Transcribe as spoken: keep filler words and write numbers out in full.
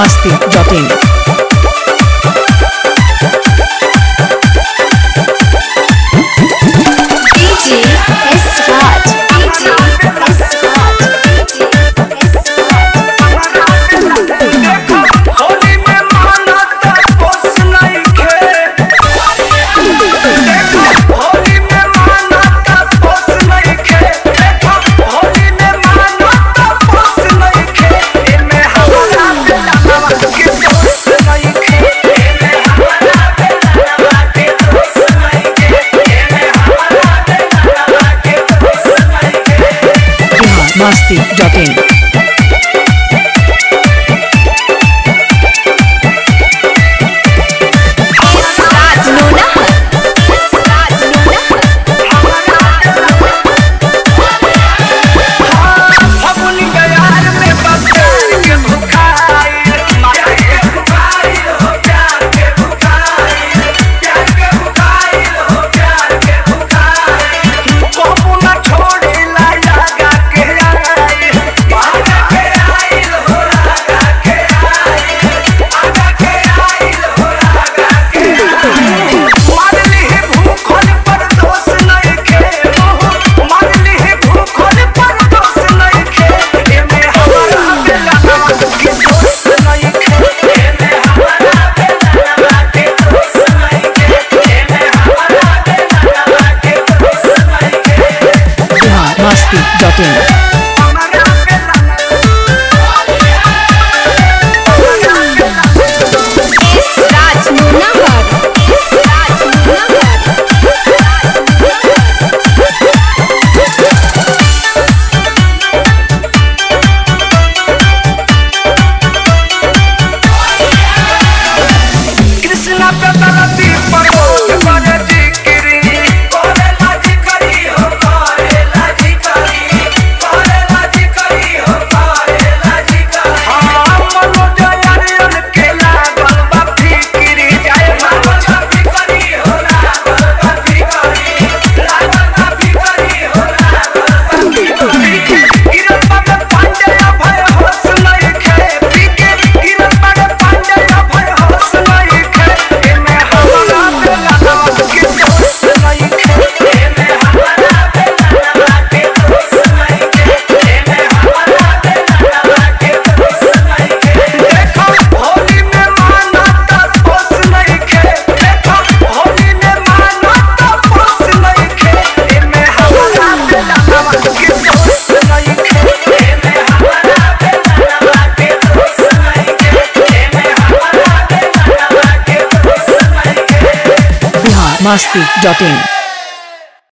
masti dot in. D J S Raj, D J S Raj, D J S Holi में मानता पोस नहीं खे देखो होली में मानता पोस नहीं खे देखो होली में मानता पोस नहीं खे एमे हमारा बेलावा के दोस्त नहीं खे एमे हमारा बेलावा के दोस्त नहीं खे एमे हमारा बेलावा के दोस्त नहीं खे masti dot in. masti dot in. masti dot in.